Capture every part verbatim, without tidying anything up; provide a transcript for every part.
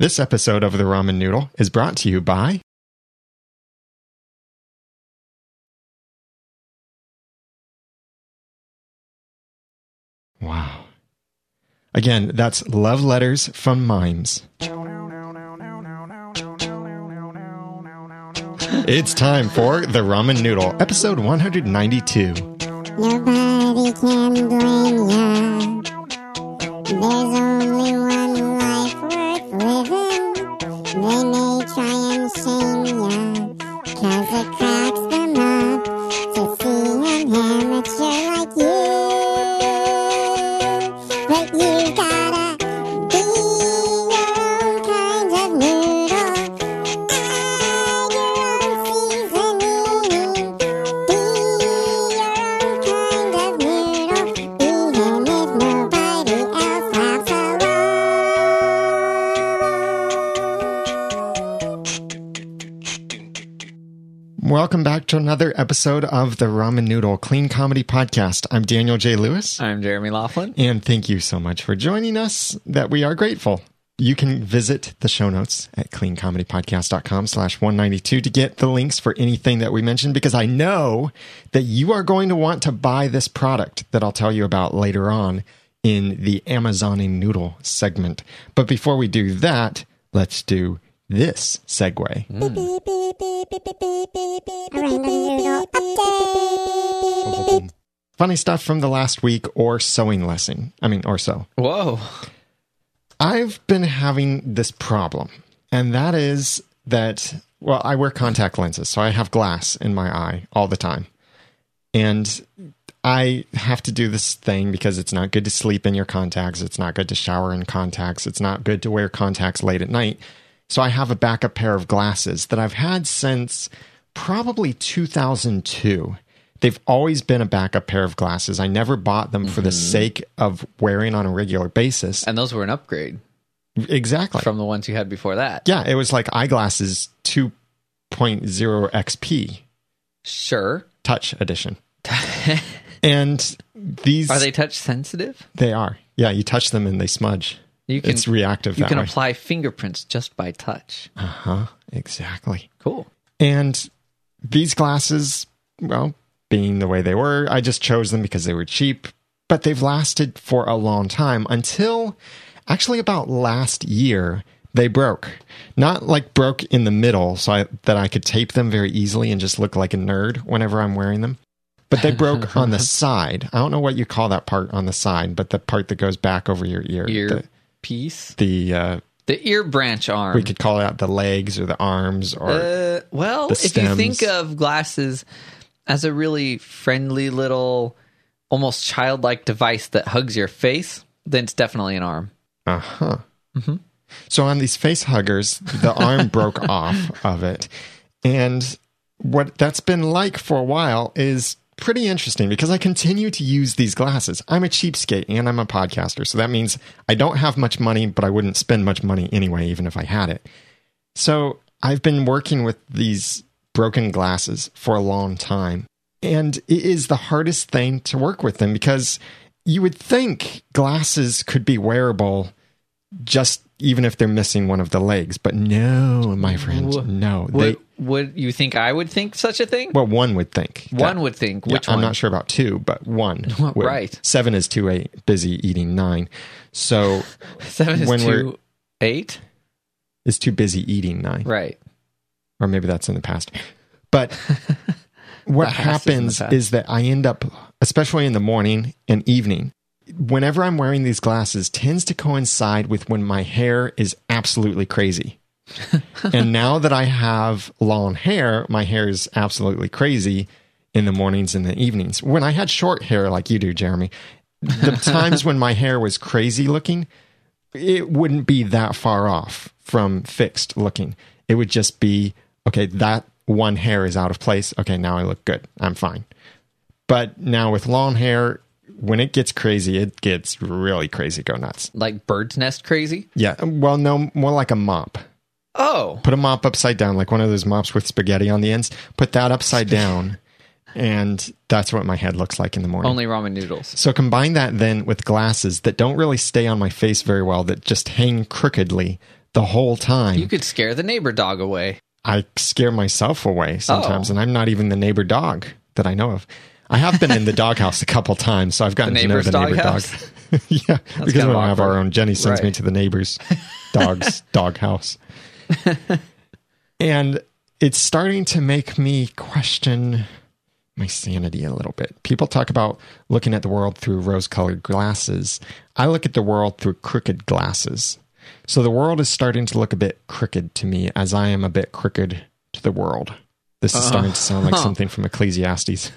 This episode of The Ramen Noodle is brought to you by Wow. Again, that's Love Letters from Mimes. It's time for The Ramen Noodle, episode one ninety-two. Nobody can blame ya. There's only one life worth living. They may try and shame ya, 'cause it cracks them up to see an amateur like you. But you gotta be your own kind of noodle. Add your own seasoning. Be your own kind of noodle, even if nobody else laughs along. Welcome back to another episode of The Ramen Noodle Clean Comedy Podcast. I'm Daniel J. Lewis. I'm Jeremy Laughlin. And thank you so much for joining us, that we are grateful. You can visit the show notes at cleancomedypodcast.com slash 192 to get the links for anything that we mentioned, because I know that you are going to want to buy this product that I'll tell you about later on in the Amazoning Noodle segment. But before we do that, let's do this segue. Beep, beep, beep, beep, beep, beep, beep, beep, beep, Random noodle update. Funny stuff from the last week or sewing lesson. I mean, or so. Whoa. I've been having this problem, and that is that, well, I wear contact lenses, so I have glass in my eye all the time. And I have to do this thing because it's not good to sleep in your contacts. It's not good to shower in contacts. It's not good to wear contacts late at night. So I have a backup pair of glasses that I've had since probably two thousand two. They've always been a backup pair of glasses. I never bought them mm-hmm. for the sake of wearing on a regular basis. And those were an upgrade. Exactly. From the ones you had before that. Yeah, it was like eyeglasses two point oh X P. Sure. Touch edition. And these... Are they touch sensitive? They are. Yeah, you touch them and they smudge. You can, it's reactive You that can way. apply fingerprints just by touch. Uh-huh. Exactly. Cool. And these glasses, well, being the way they were, I just chose them because they were cheap. But they've lasted for a long time until actually about last year they broke. Not like broke in the middle so I, that I could tape them very easily and just look like a nerd whenever I'm wearing them. But they broke on the side. I don't know what you call that part on the side, but the part that goes back over your ear. Ear the, piece? The uh, the ear branch arm. We could call it the legs or the arms or uh, well, the if stems. you think of glasses as a really friendly little, almost childlike device that hugs your face, then it's definitely an arm. Uh-huh. Mm-hmm. So on these face huggers, the arm broke off of it. And what that's been like for a while is pretty interesting because I continue to use these glasses. I'm a cheapskate and I'm a podcaster. So that means I don't have much money, but I wouldn't spend much money anyway, even if I had it. So I've been working with these broken glasses for a long time. And it is the hardest thing to work with them because you would think glasses could be wearable just even if they're missing one of the legs. But no, my friend, no. Would, they, would you think I would think such a thing? Well, one would think. One that, would think. Yeah, Which one? I'm not sure about two, but one. would. Right. Seven is too eight, busy eating nine. So Seven is when too we're, eight? Is too busy eating nine. Right. Or maybe that's in the past. But what happens is, is that I end up, especially in the morning and evening, whenever I'm wearing these glasses tends to coincide with when my hair is absolutely crazy. And now that I have long hair, my hair is absolutely crazy in the mornings and the evenings. When I had short hair like you do, Jeremy, the times when my hair was crazy looking, it wouldn't be that far off from fixed looking. It would just be, okay, that one hair is out of place. Okay, now I look good. I'm fine. But now with long hair, when it gets crazy, it gets really crazy. Go nuts. Like bird's nest crazy? Yeah. Well, no, more like a mop. Oh. Put a mop upside down, like one of those mops with spaghetti on the ends. Put that upside down, and that's what my head looks like in the morning. Only ramen noodles. So combine that then with glasses that don't really stay on my face very well, that just hang crookedly. the whole time. You could scare the neighbor dog away. I scare myself away sometimes, Oh. and I'm not even the neighbor dog that I know of. I have been in the doghouse a couple times, so I've gotten The to know neighbor's the neighbor doghouse? dog. Yeah, because we kind of don't have our awkward. own. Jenny sends me Right. to the neighbor's dog's doghouse. And it's starting to make me question my sanity a little bit. People talk about looking at the world through rose-colored glasses. I look at the world through crooked glasses. So the world is starting to look a bit crooked to me as I am a bit crooked to the world. This is Uh, starting to sound like huh. something from Ecclesiastes.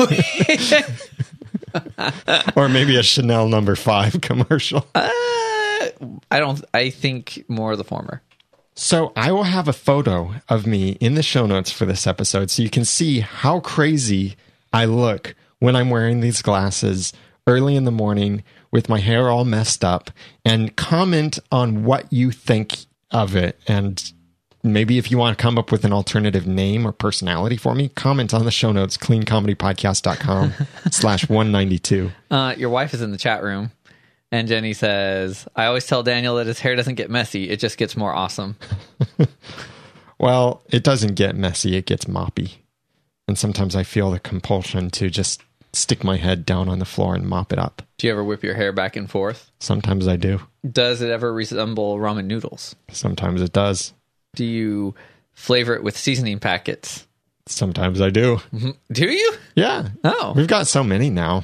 Or maybe a Chanel number five commercial. Uh, I don't. I think more of the former. So I will have a photo of me in the show notes for this episode so you can see how crazy I look when I'm wearing these glasses early in the morning with my hair all messed up, and comment on what you think of it. And maybe if you want to come up with an alternative name or personality for me, comment on the show notes, cleancomedypodcast.com slash 192. Uh, your wife is in the chat room, and Jenny says, "I always tell Daniel that his hair doesn't get messy; it just gets more awesome." Well, it doesn't get messy, it gets moppy. And sometimes I feel the compulsion to just stick my head down on the floor and mop it up. Do you ever whip your hair back and forth? Sometimes I do. Does it ever resemble ramen noodles? Sometimes it does. Do you flavor it with seasoning packets? Sometimes I do. Do you? Yeah. Oh, We've got so many now.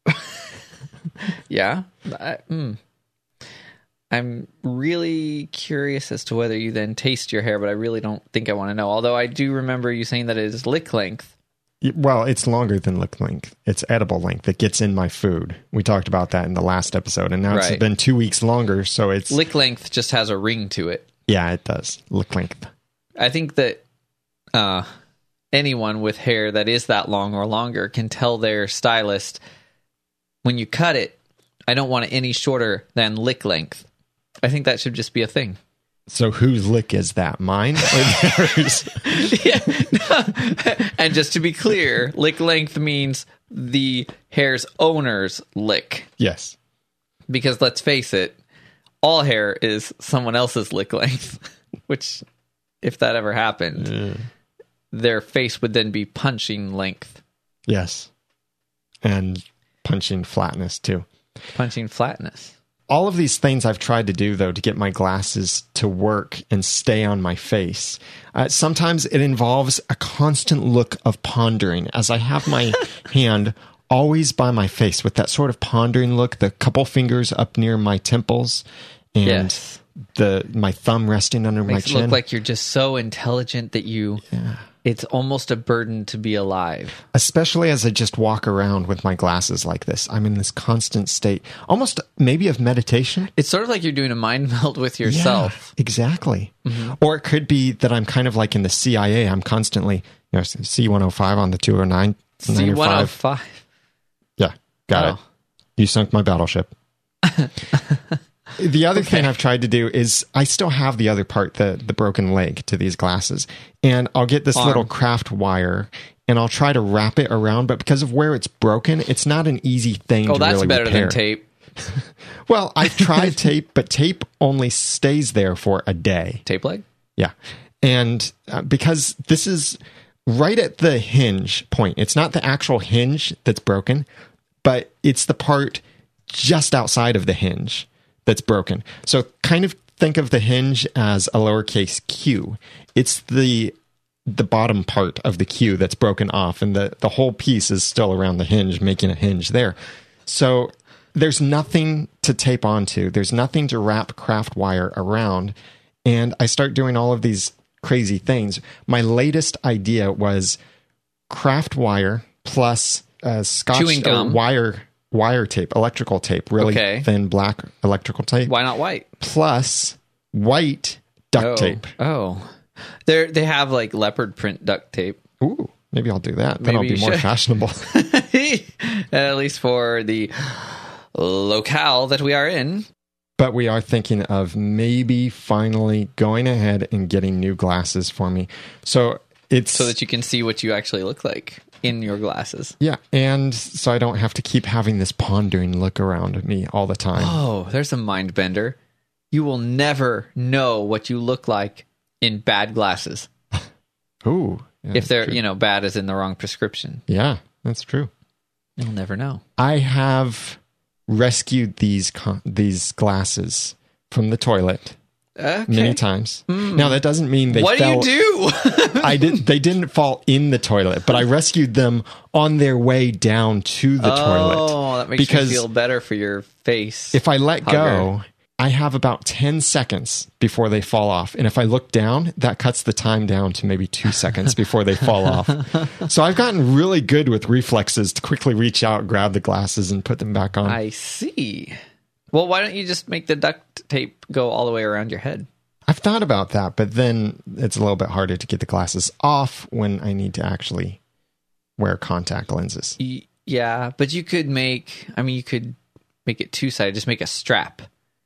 yeah. I, mm. I'm really curious as to whether you then taste your hair, but I really don't think I want to know. Although I do remember you saying that it is lick length. Well, it's longer than lick length. It's edible length. It gets in my food. We talked about that in the last episode, and now Right. it's been two weeks longer, so it's... Lick length just has a ring to it. Yeah, it does. Lick length. I think that uh, anyone with hair that is that long or longer can tell their stylist, when you cut it, I don't want it any shorter than lick length. I think that should just be a thing. So whose lick is that? Mine or theirs? And just to be clear, lick length means the hair's owner's lick. Yes. Because let's face it, all hair is someone else's lick length, which, if that ever happened, Yeah. their face would then be punching length. Yes. And punching flatness, too. Punching flatness. All of these things I've tried to do, though, to get my glasses to work and stay on my face. Uh, sometimes it involves a constant look of pondering as I have my hand always by my face with that sort of pondering look, the couple fingers up near my temples and Yes. the my thumb resting under Makes my it chin. look like you're just so intelligent that you... Yeah. It's almost a burden to be alive. Especially as I just walk around with my glasses like this. I'm in this constant state, almost maybe of meditation. It's sort of like you're doing a mind meld with yourself. Yeah, exactly. Or it could be that I'm kind of like in the C I A. I'm constantly, you know, C one oh five on the two oh nine. C one oh five. Yeah, got Oh. it. You sunk my battleship. The other thing I've tried to do is I still have the other part, the, the broken leg to these glasses. And I'll get this Arm. little craft wire and I'll try to wrap it around. But because of where it's broken, it's not an easy thing Oh, to that's really better repair. than tape. Well, I've tried tape, but tape only stays there for a day. Tape leg? Yeah. And uh, because this is right at the hinge point, it's not the actual hinge that's broken, but it's the part just outside of the hinge that's broken. So kind of think of the hinge as a lowercase q. It's the the bottom part of the q that's broken off, and the, the whole piece is still around the hinge, making a hinge there. So there's nothing to tape onto. There's nothing to wrap craft wire around. And I start doing all of these crazy things. My latest idea was craft wire plus uh, scotch Chewing or gum. wire wire tape, electrical tape, really Okay. thin black electrical tape, Why not white? plus white duct oh. tape. Oh. They they have like leopard print duct tape. Ooh, maybe I'll do that. Then I'll Maybe be you more should. fashionable. At least for the locale that we are in. But we are thinking of maybe finally going ahead and getting new glasses for me. So it's So that you can see what you actually look like in your glasses. yeah, and so I don't have to keep having this pondering look around me all the time. Oh, there's a mind bender. you will never know what you look like in bad glasses. Ooh. Yeah, if they're, true. you know, bad as in the wrong prescription. Yeah, that's true. You'll never know. I have rescued these con- these glasses from the toilet Okay. many times. Mm. Now that doesn't mean they what fell. do you do? I did. They didn't fall in the toilet, but I rescued them on their way down to the oh, toilet. Oh, that makes because me feel better for your face. If I let hugger. go, I have about ten seconds before they fall off. And if I look down, that cuts the time down to maybe two seconds before they fall off. So I've gotten really good with reflexes to quickly reach out, grab the glasses, and put them back on. I see. Well, why don't you just make the duct tape go all the way around your head? I've thought about that, but then it's a little bit harder to get the glasses off when I need to actually wear contact lenses. Y- yeah, but you could make, I mean, you could make it two-sided, just make a strap.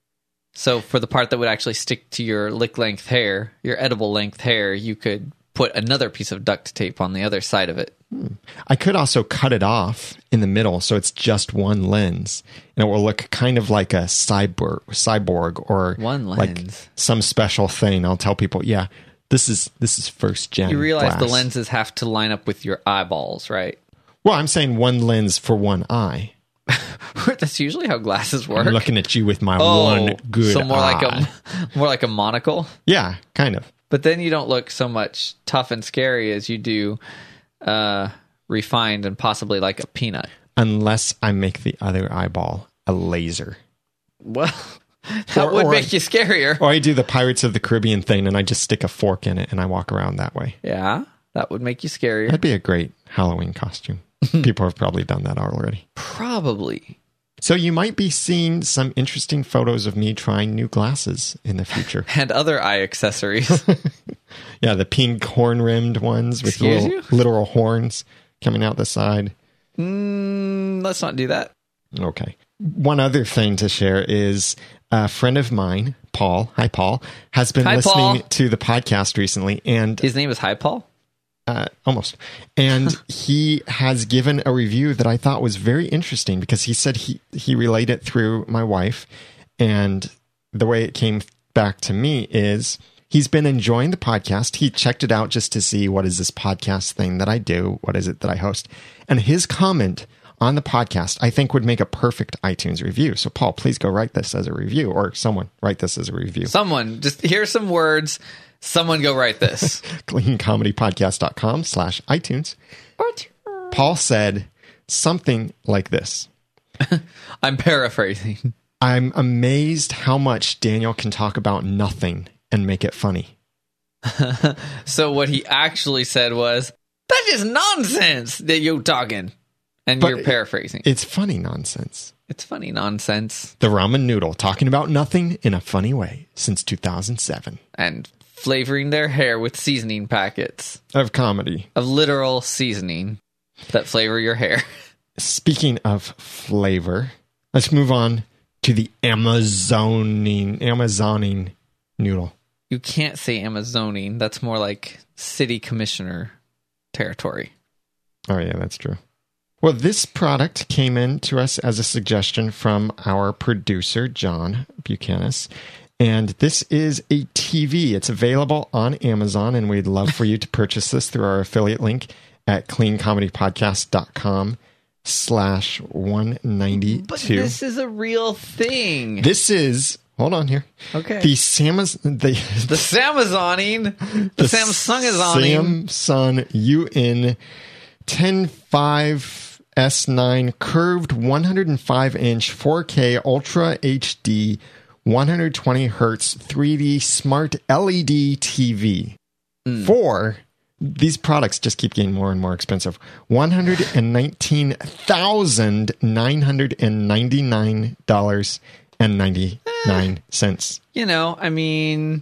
So for the part that would actually stick to your lick length hair, your edible length hair, you could put another piece of duct tape on the other side of it. Hmm. I could also cut it off in the middle so it's just one lens, and it will look kind of like a cyborg, cyborg or One like lens. some special thing. I'll tell people, yeah, this is this is first gen. You realize glass. the lenses have to line up with your eyeballs, right? Well, I'm saying one lens for one eye. That's usually how glasses work. I'm looking at you with my oh, one good so more eye. like a more like a monocle. Yeah, kind of. But then you don't look so much tough and scary as you do uh, refined and possibly like a peanut. Unless I make the other eyeball a laser. Well, that Or- would or make I- you scarier. Or I do the Pirates of the Caribbean thing and I just stick a fork in it and I walk around that way. Yeah, that would make you scarier. That'd be a great Halloween costume. People have probably done that already. Probably. So you might be seeing some interesting photos of me trying new glasses in the future. And other eye accessories. Yeah, the pink horn-rimmed ones with Excuse little, you? literal horns coming out the side. mm, let's not do that. Okay. One other thing to share is a friend of mine, Paul, hi Paul, has been Hi, listening Paul. to the podcast recently and His name is Hi Paul. uh, almost. And he has given a review that I thought was very interesting because he said he, he relayed it through my wife. And the way it came back to me is he's been enjoying the podcast. He checked it out just to see what is this podcast thing that I do? What is it that I host? And his comment on the podcast, I think would make a perfect iTunes review. So Paul, please go write this as a review, or someone write this as a review. Someone, just here's some words. Someone go write this. cleancomedypodcast.com slash iTunes. Paul said something like this. I'm paraphrasing. I'm amazed how much Daniel can talk about nothing and make it funny. So what he actually said was, that is nonsense that you're talking. And But you're paraphrasing. It's funny nonsense. It's funny nonsense. The ramen noodle talking about nothing in a funny way since two thousand seven. And flavoring their hair with seasoning packets Of comedy. of literal seasoning that flavor your hair. Speaking of flavor, let's move on to the Amazoning, Amazoning noodle. You can't say Amazoning. That's more like city commissioner territory. Oh, yeah, that's true. Well, this product came in to us as a suggestion from our producer, John Buchanan. And this is a T V. It's available on Amazon, and we'd love for you to purchase this through our affiliate link at cleancomedypodcast.com slash 192. But this is a real thing. This is, hold on here. Okay. The Samaz, the, The Samazoning. The, Samsung is on Samsung U N ten five S nine curved one hundred five inch four K Ultra H D one hundred twenty hertz three D smart L E D T V. Mm. For these products just keep getting more and more expensive. one hundred nineteen thousand nine hundred ninety-nine dollars and ninety-nine cents. You know, I mean,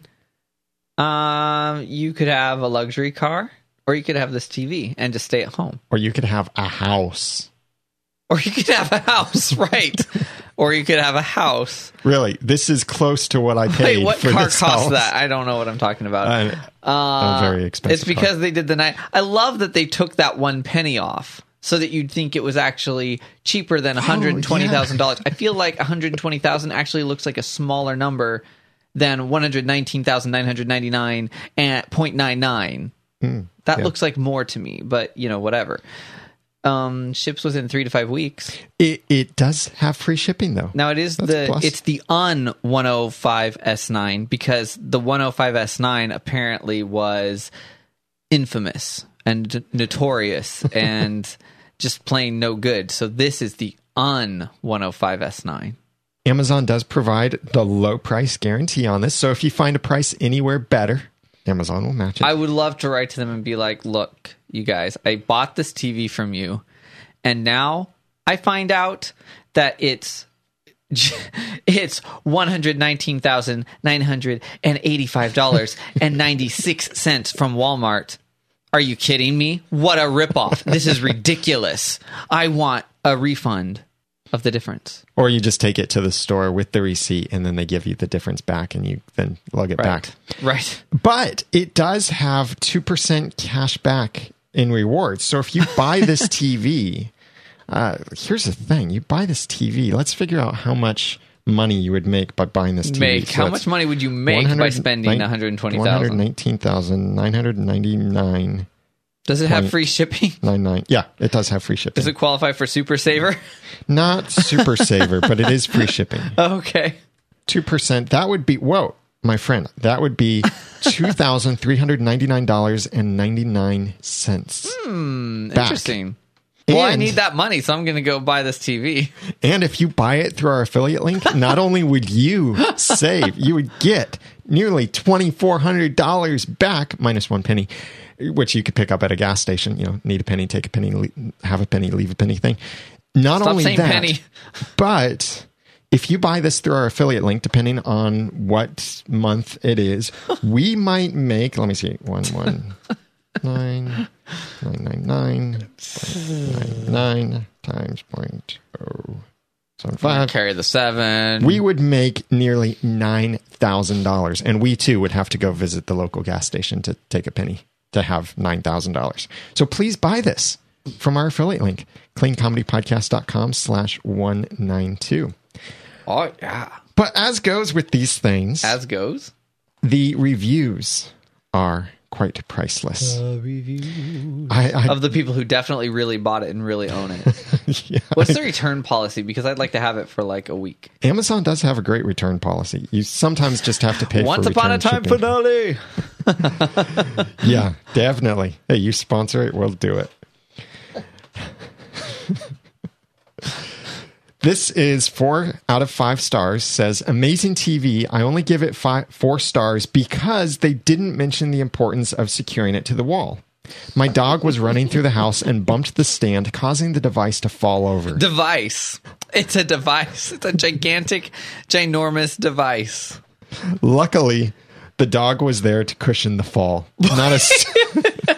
um, you could have a luxury car, or you could have this T V and just stay at home. Or you could have a house. Or you could have a house, right? Or you could have a house. Really, this is close to what I paid Wait, what for car this costs house. that? I don't know what I'm talking about. Uh, Uh, a very expensive It's because car. they did the night. I love that they took that one penny off so that you'd think it was actually cheaper than one hundred twenty thousand dollars. I feel like one hundred twenty thousand dollars actually looks like a smaller number than one hundred nineteen thousand nine hundred ninety-nine point nine nine. Mm, that yeah. looks like more to me, but you know, whatever. Um, ships within three to five weeks. It it does have free shipping though. Now it is That's the plus. it's the un one oh five S nine because the one oh five S nine apparently was infamous and notorious and just plain no good. So this is the un one oh five S nine. Amazon does provide the low price guarantee on this. So if you find a price anywhere better, Amazon will match it. I would love to write to them and be like, look, you guys, I bought this T V from you, and now I find out that it's it's one hundred nineteen thousand nine hundred eighty-five dollars and ninety-six cents from Walmart. Are you kidding me? What a ripoff. This is ridiculous. I want a refund of the difference. Or you just take it to the store with the receipt and then they give you the difference back and you then lug it Right. back. Right. But it does have two percent cash back in rewards. So if you buy this T V, uh, here's the thing. You buy this T V. Let's figure out how much money you would make by buying this T V. Make. So How that's much money would you make by spending one hundred twenty thousand dollars? one hundred nineteen thousand nine hundred ninety-nine Does it have Point- free shipping? ninety-nine Yeah, it does have free shipping. Does it qualify for Super Saver? Not Super Saver, but it is free shipping. Okay. two percent. That would be, whoa, my friend, that would be two thousand three hundred ninety-nine dollars and ninety-nine cents. Hmm, Back. interesting. Well, I And- need that money, so I'm going to go buy this T V. And if you buy it through our affiliate link, not only would you save, you would get nearly twenty-four hundred dollars back, minus one penny, which you could pick up at a gas station. You know, need a penny, take a penny, le- have a penny, leave a penny thing. Not Stop only saying that, penny. but if you buy this through our affiliate link, depending on what month it is, we might make, let me see, one, one, nine, nine, nine, nine, nine, nine times point oh seven five. Carry the seven. We would make nearly nine thousand dollars, and we too would have to go visit the local gas station to take a penny to have nine thousand dollars. So please buy this from our affiliate link, cleancomedypodcast.com slash 192. Oh, yeah. But as goes with these things, As goes. the reviews are quite priceless. Review. I, I, Of the people who definitely really bought it and really own it. yeah. What's the return policy? Because I'd like to have it for like a week. Amazon does have a great return policy. You sometimes just have to pay Once for upon a return time shipping. finale. Yeah, definitely. Hey, you sponsor it, we'll do it. This is four out of five stars. Says, amazing T V. I only give it five, four stars because they didn't mention the importance of securing it to the wall. My dog was running through the house and bumped the stand, causing the device to fall over. Device. It's a device. It's a gigantic, ginormous device. Luckily, the dog was there to cushion the fall. Not a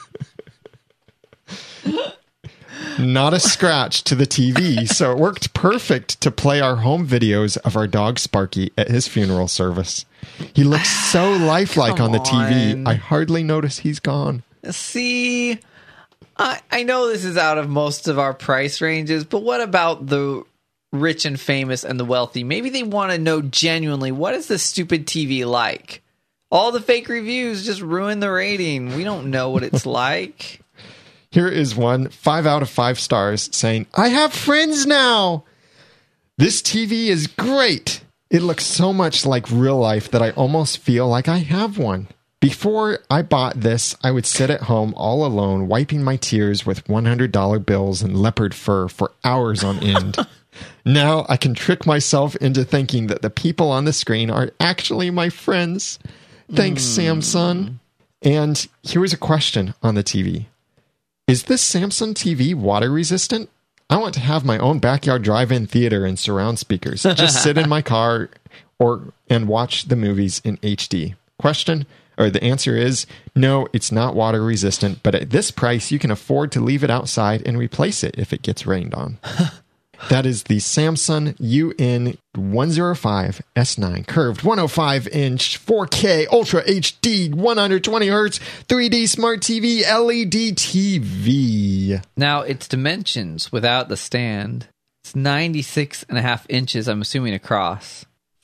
not a scratch to the T V, so it worked perfect to play our home videos of our dog Sparky at his funeral service. He looks so lifelike on the T V. on. I hardly notice he's gone. See, I, I know this is out of most of our price ranges, but what about the rich and famous and the wealthy? Maybe they want to know genuinely, what is this stupid T V like? All the fake reviews just ruin the rating. We don't know what it's like. Here is one, five out of five stars, saying, I have friends now. This T V is great. It looks so much like real life that I almost feel like I have one. Before I bought this, I would sit at home all alone, wiping my tears with one hundred dollar bills and leopard fur for hours on end. Now I can trick myself into thinking that the people on the screen are actually my friends. Thanks, Mm. Samsung. And here's a question on the T V. Is this Samsung T V water resistant? I want to have my own backyard drive-in theater and surround speakers. Just sit in my car or and watch the movies in H D. Question, or the answer is, no, it's not water resistant, but at this price, you can afford to leave it outside and replace it if it gets rained on. That is the Samsung U N one oh five S nine curved one oh five inch four K Ultra H D one hundred twenty hertz three D Smart T V L E D T V. Now, its dimensions without the stand, it's ninety-six and a half inches, I'm assuming, across.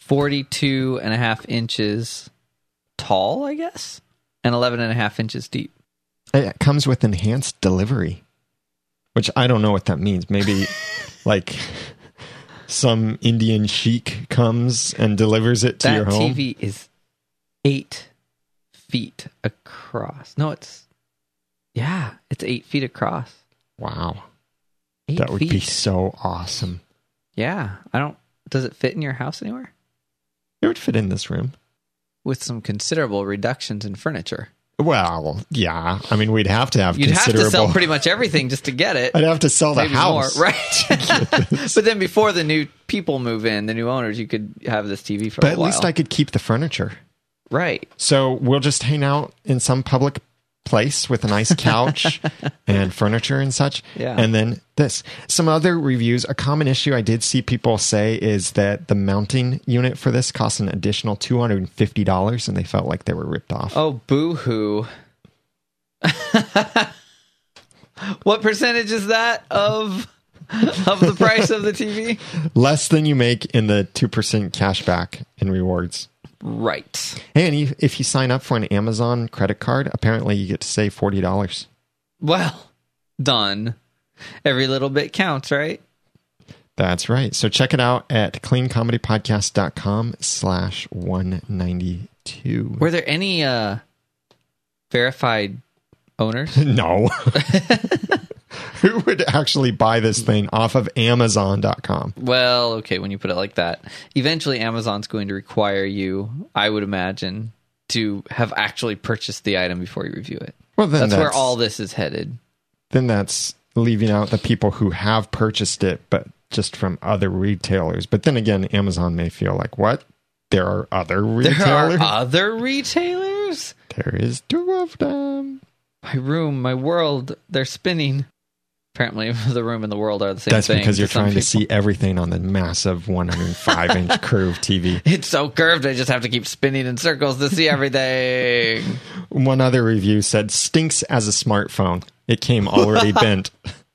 forty-two and a half inches tall, I guess, and eleven and a half inches deep. It comes with enhanced delivery, which I don't know what that means. Maybe like some Indian sheik comes and delivers it to that your home. T V is eight feet across. No, it's, yeah, it's eight feet across. Wow. Eight that would feet. be so awesome. Yeah. I don't, does it fit in your house anywhere? It would fit in this room. With some considerable reductions in furniture. Well, yeah. I mean, we'd have to have You'd have considerable... to sell pretty much everything just to get it. I'd have to sell the Maybe house. more, right? But then before the new people move in, the new owners, you could have this T V for but a while. But at least I could keep the furniture. Right. So we'll just hang out in some public place with a nice couch and furniture and such. Yeah. And then this. Some other reviews. A common issue I did see people say is that the mounting unit for this costs an additional two hundred fifty dollars, and they felt like they were ripped off. Oh, boo-hoo. What percentage is that of of the price of the T V? Less than you make in the two percent cash back in rewards. Right. Hey, and you, if you sign up for an Amazon credit card, apparently you get to save forty dollars. Well, done. Every little bit counts, right? That's right. So check it out at cleancomedypodcast.com slash 192. Were there any uh, verified owners? No. Who would actually buy this thing off of Amazon dot com? Well, okay, when you put it like that. Eventually, Amazon's going to require you, I would imagine, to have actually purchased the item before you review it. Well, then that's, that's where all this is headed. Then that's leaving out the people who have purchased it, but just from other retailers. But then again, Amazon may feel like, what? There are other retailers? There are other retailers? There is two of them. My room, my world, they're spinning. Apparently, the room and the world are the same That's thing. That's because you're to some trying to people. see everything on the massive one hundred five inch curved T V. It's so curved, I just have to keep spinning in circles to see everything. One other review said, stinks as a smartphone. It came already bent.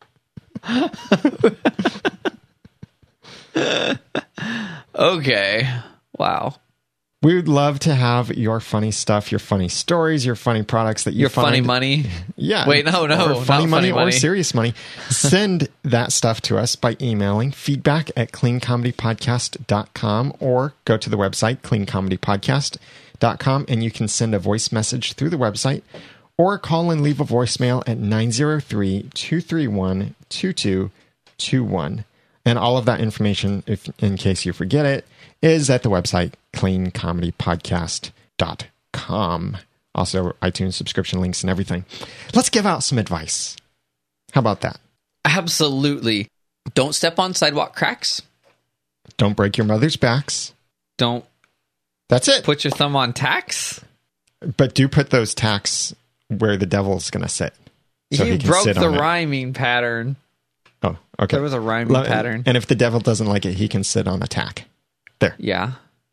Okay. Wow. We would love to have your funny stuff, your funny stories, your funny products that you Your find. funny money? Yeah. Wait, no, no. Or funny not money funny or money. serious money. Send that stuff to us by emailing feedback at cleancomedypodcast dot com or go to the website clean comedy podcast dot com and you can send a voice message through the website or call and leave a voicemail at nine zero three, two three one, two two two one. And all of that information, if in case you forget it, is at the website clean comedy podcast dot com. Also, iTunes subscription links and everything. Let's give out some advice. How about that? Absolutely. Don't step on sidewalk cracks. Don't break your mother's backs. Don't That's it. put your thumb on tacks. But do put those tacks where the devil's going to sit. So you he can broke sit the on it. rhyming pattern. Oh, okay. There was a rhyming Lo- pattern. And if the devil doesn't like it, he can sit on a tack. There. Yeah.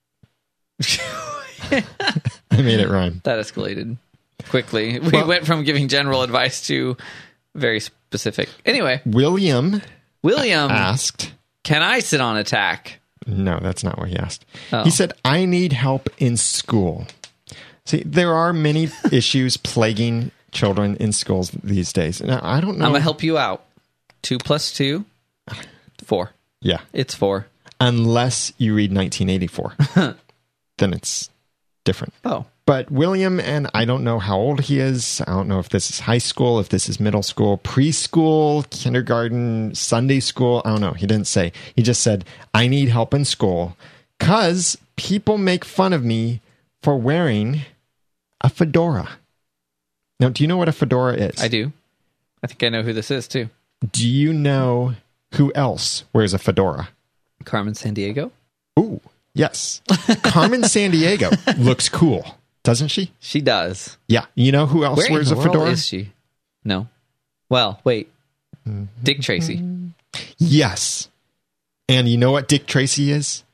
I made it rhyme. That escalated quickly. We Well- went from giving general advice to very specific. Anyway, William William asked... can I sit on a tack? No, that's not what he asked. Oh. He said, I need help in school. See, there are many issues plaguing children in schools these days. Now, I don't know. I'm going to help you out. Two plus two, four. Yeah. It's four. Unless you read nineteen eighty-four. Then it's different. Oh. But William, and I don't know how old he is. I don't know if this is high school, if this is middle school, preschool, kindergarten, Sunday school. I don't know. He didn't say. He just said, I need help in school because people make fun of me for wearing a fedora. Now, do you know what a fedora is? I do. I think I know who this is, too. Do you know who else wears a fedora? Carmen Sandiego? Ooh, yes. Carmen Sandiego looks cool, doesn't she? She does. Yeah. You know who else Where wears in a the world fedora? is she? No. Well, wait. Dick Tracy. Yes. And you know what Dick Tracy is?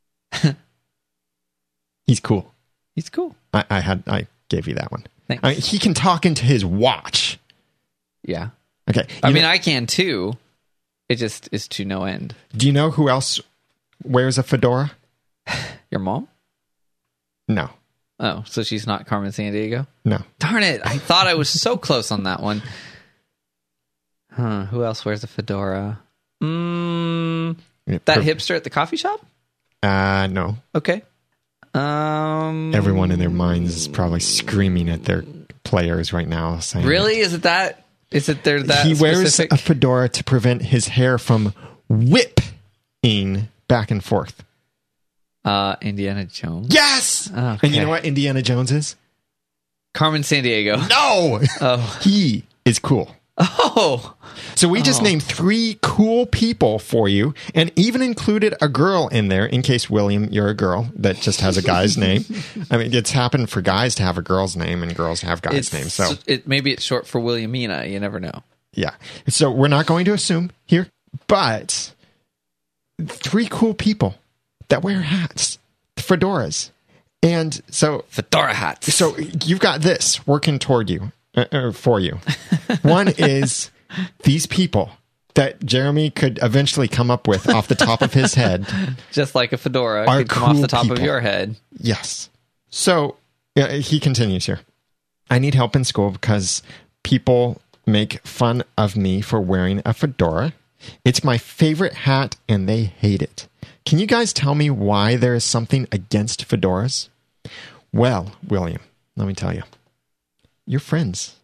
He's cool. He's cool. I, I had I gave you that one. Thanks. I mean, he can talk into his watch. Yeah. Okay. I You mean, know- I can too. It just is to no end. do you know who else wears a fedora? Your mom? No. Oh, so she's not Carmen Sandiego? No. Darn it. I thought I was so close on that one. Huh. Who else wears a fedora? Mm, Yeah, that per- hipster at the coffee shop? Uh, no. Okay. Um, Everyone in their minds is probably screaming at their players right now, saying, Really? Is it that? Is it there that he wears specific? a fedora to prevent his hair from whipping back and forth. Uh, Indiana Jones? Yes! Okay. And you know what Indiana Jones is? Carmen Sandiego. No! Oh. He is cool. Oh. So we just Oh. named three cool people for you and even included a girl in there in case, William, you're a girl that just has a guy's name. I mean, it's happened for guys to have a girl's name and girls to have guys' It's, names. So, it, maybe it's short for Williamina. You never know. yeah. So we're not going to assume here, but three cool people that wear hats, fedoras. And so, Fedora hats. so you've got this working toward you, uh, uh, for you. One is these people that Jeremy could eventually come up with off the top of his head. Just like a fedora Are could come off cool the top people. of your head. Yes. So uh, he continues here. I need help in school because people make fun of me for wearing a fedora. It's my favorite hat and they hate it. Can you guys tell me why there is something against fedoras? Well, William, let me tell you. Your friends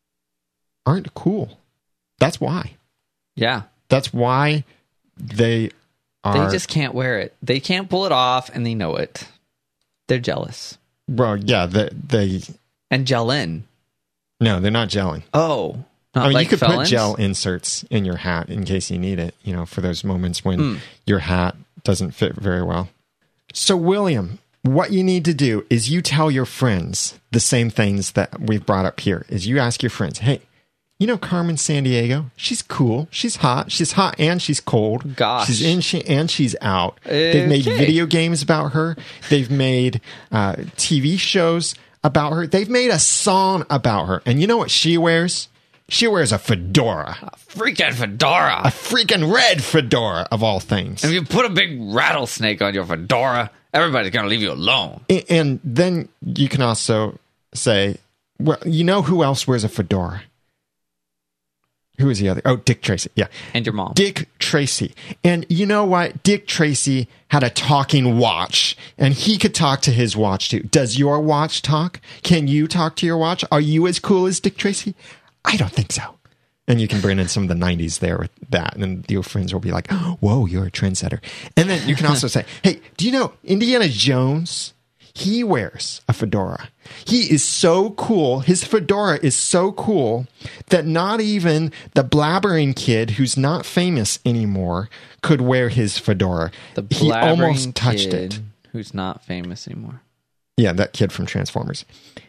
aren't cool. That's why. Yeah. That's why they are. They just can't wear it. They can't pull it off and they know it. They're jealous. Well, yeah, they, they And gel in. no, they're not gelling. Oh. Not I mean, like you could felons? put gel inserts in your hat in case you need it, you know, for those moments when Mm. your hat doesn't fit very well. So, William, what you need to do is you tell your friends the same things that we've brought up here. Is you ask your friends, hey, you know Carmen Sandiego? She's cool. She's hot. She's hot and she's cold. Gosh. She's in she, and she's out. They've made Okay. video games about her. They've made uh, T V shows about her. They've made a song about her. And you know what she wears? She wears a fedora. Freaking fedora. A freaking red fedora of all things. If you put a big rattlesnake on your fedora, everybody's going to leave you alone. A- And then you can also say, well, you know who else wears a fedora? Who is the other? Oh, Dick Tracy. Yeah. And your mom. Dick Tracy. And you know what? Dick Tracy had a talking watch and he could talk to his watch too. Does your watch talk? Can you talk to your watch? Are you as cool as Dick Tracy? I don't think so. And you can bring in some of the nineties there with that. And your friends will be like, whoa, you're a trendsetter. And then you can also say, hey, do you know Indiana Jones? He wears a fedora. He is so cool. His fedora is so cool that not even the blabbering kid who's not famous anymore could wear his fedora. The He almost blabbering touched kid it. Who's not famous anymore. Yeah, that kid from Transformers.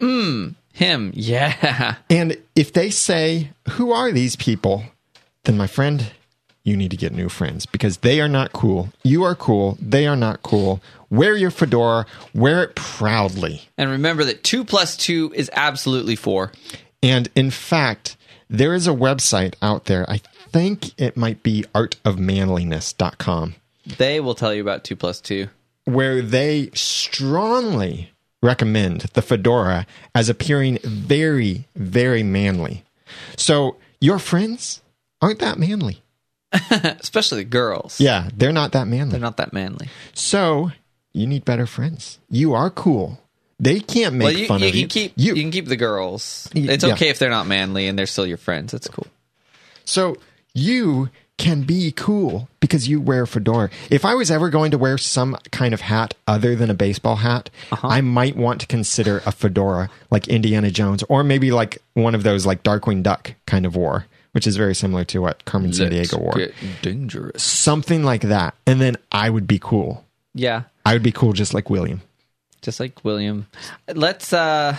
Him. Yeah. And if they say, who are these people? Then my friend, you need to get new friends because they are not cool. You are cool. They are not cool. Wear your fedora. Wear it proudly. And remember that two plus two is absolutely four. And in fact, there is a website out there. I think it might be art of manliness dot com They will tell you about two plus two. where they strongly recommend the fedora as appearing very, very manly. So your friends aren't that manly. Especially the girls. Yeah, they're not that manly. They're not that manly. So you need better friends. You are cool. They can't make Well, you, fun you of can you. keep You- you, can keep the girls. Y- It's yeah. okay if they're not manly and they're still your friends. It's cool. So you can be cool because you wear a fedora. If I was ever going to wear some kind of hat other than a baseball hat, Uh-huh. I might want to consider a fedora like Indiana Jones or maybe like one of those like Darkwing Duck kind of wore, which is very similar to what Carmen Sandiego wore. Get dangerous. Something like that. And then I would be cool. Yeah. I would be cool just like William. Just like William. Let's uh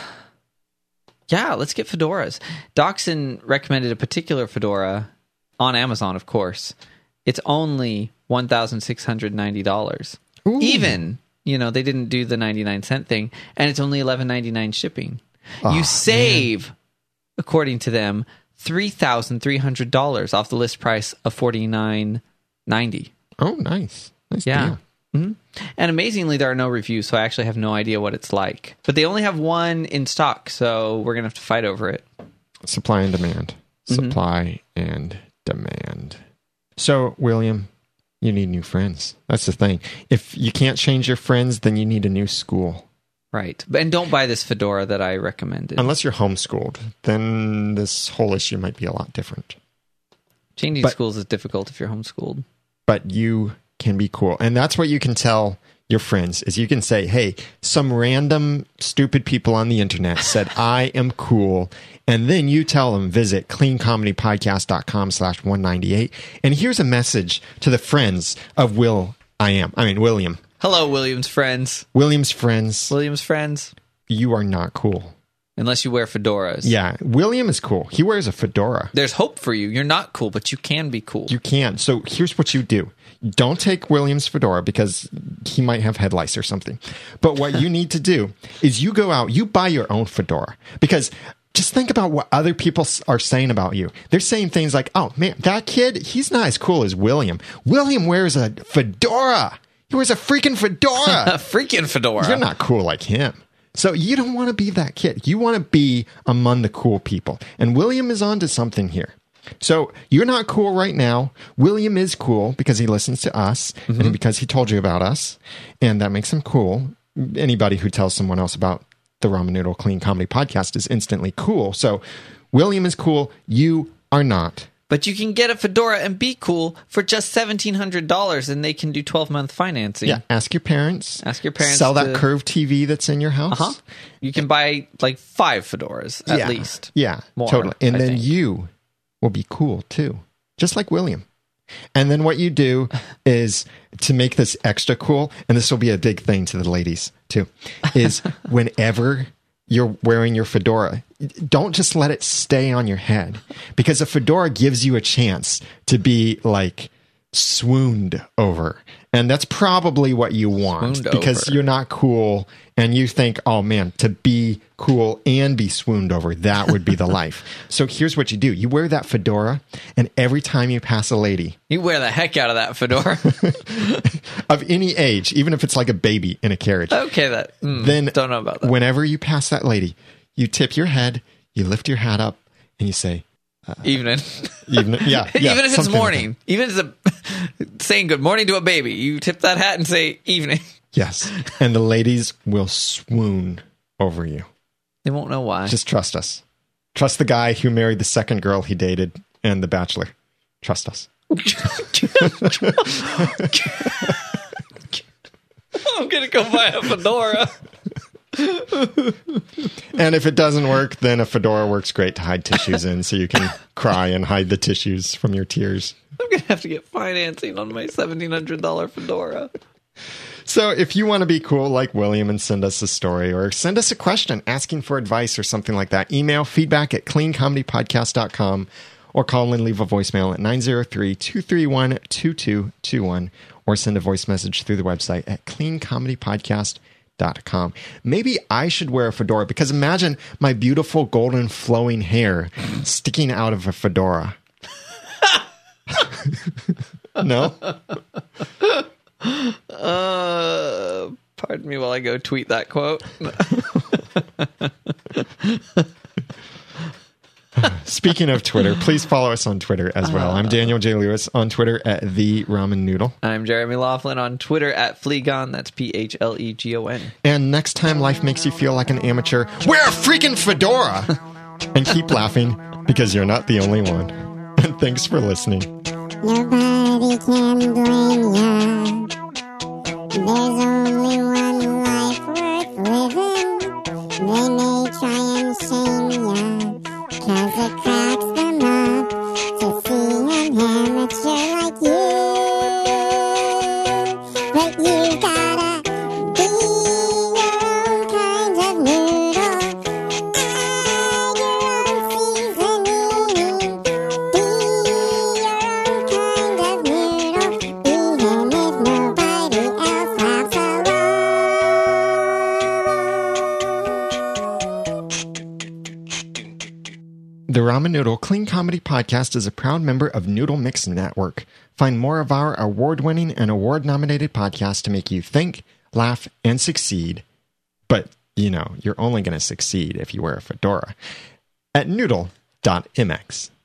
yeah, let's get fedoras. Dachshund recommended a particular fedora on Amazon, of course. It's only one thousand six hundred ninety dollars. Ooh. Even, you know, they didn't do the ninety-nine cent thing, and it's only eleven ninety-nine shipping. Oh, you save, according to them, three thousand three hundred dollars off the list price of forty-nine ninety. Oh, nice. Nice Yeah. deal. Mm-hmm. And amazingly, there are no reviews, so I actually have no idea what it's like. But they only have one in stock, so we're going to have to fight over it. Supply and demand. Supply mm-hmm. and demand. So, William, you need new friends. That's the thing. If you can't change your friends, then you need a new school. Right. And don't buy this fedora that I recommended. Unless you're homeschooled, then this whole issue might be a lot different. Changing but, schools is difficult if you're homeschooled. But you can be cool. And that's what you can tell your friends, is you can say, hey, some random stupid people on the internet said I am cool. And then you tell them, visit cleancomedypodcast.com slash 198. And here's a message to the friends of Will I Am. I mean, William. Hello, William's friends. William's friends. William's friends. You are not cool. Unless you wear fedoras. Yeah, William is cool. He wears a fedora. There's hope for you. You're not cool, but you can be cool. You can. So here's what you do. Don't take William's fedora because he might have head lice or something. But what you need to do is you go out, you buy your own fedora. Because just think about what other people are saying about you. They're saying things like, oh, man, that kid, he's not as cool as William. William wears a fedora. He wears a freaking fedora. A freaking fedora. You're not cool like him. So you don't want to be that kid. You want to be among the cool people. And William is onto something here. So you're not cool right now. William is cool because he listens to us mm-hmm. and because he told you about us. And that makes him cool. Anybody who tells someone else about the Ramen Noodle Clean Comedy Podcast is instantly cool. So William is cool. You are not. But you can get a fedora and be cool for just seventeen hundred dollars, and they can do twelve-month financing. Yeah, ask your parents. Ask your parents. Sell to... that curved T V that's in your house. Uh-huh. You can buy like five fedoras at yeah. least. Yeah, More, totally. And I then think. you will be cool, too. Just like William. And then what you do is, to make this extra cool, and this will be a big thing to the ladies, too, is whenever you're wearing your fedora, don't just let it stay on your head, because a fedora gives you a chance to be like swooned over. And that's probably what you want, Swooned because over. You're not cool and you think, oh man, to be cool and be swooned over, that would be the life. So here's what you do. You wear that fedora, and every time you pass a lady, you wear the heck out of that fedora. of any age, even if it's like a baby in a carriage. Okay, that mm, then don't know about that. Whenever you pass that lady, you tip your head, you lift your hat up, and you say, uh, evening. Evening. Yeah, yeah. Even if it's morning, like even if it's a, saying good morning to a baby, you tip that hat and say evening. Yes. And the ladies will swoon over you. They won't know why. Just trust us. Trust the guy who married the second girl he dated and The Bachelor. Trust us. I'm going to go buy a fedora. And if it doesn't work, then a fedora works great to hide tissues in, so you can cry and hide the tissues from your tears. I'm going to have to get financing on my seventeen hundred dollars fedora. So if you want to be cool like William and send us a story, or send us a question asking for advice or something like that, email feedback at clean comedy podcast dot com, or call and leave a voicemail at nine zero three, two three one, two two two one, or send a voice message through the website at clean comedy podcast dot com. Maybe I should wear a fedora, because imagine my beautiful golden flowing hair sticking out of a fedora. No? Uh, pardon me while I go tweet that quote. Speaking of Twitter, please follow us on Twitter as well. I'm Daniel J. Lewis on Twitter at The Ramen Noodle. I'm Jeremy Laughlin on Twitter at Phlegon. That's P H L E G O N. And next time life makes you feel like an amateur, wear a freaking fedora! And keep laughing, because you're not the only one. And thanks for listening. Nobody can blame ya. There's only one life worth living. They may try and shame ya, 'cause it cracks them up to see an amateur like you. But you gotta be your own kind of noodle. Add your own seasoning. Be your own kind of noodle, even if nobody else laughs along. The Ramen Noodle Clean Comedy Podcast is a proud member of Noodle Mix Network. Find more of our award-winning and award-nominated podcasts to make you think, laugh, and succeed. But, you know, you're only going to succeed if you wear a fedora. At noodle dot m x.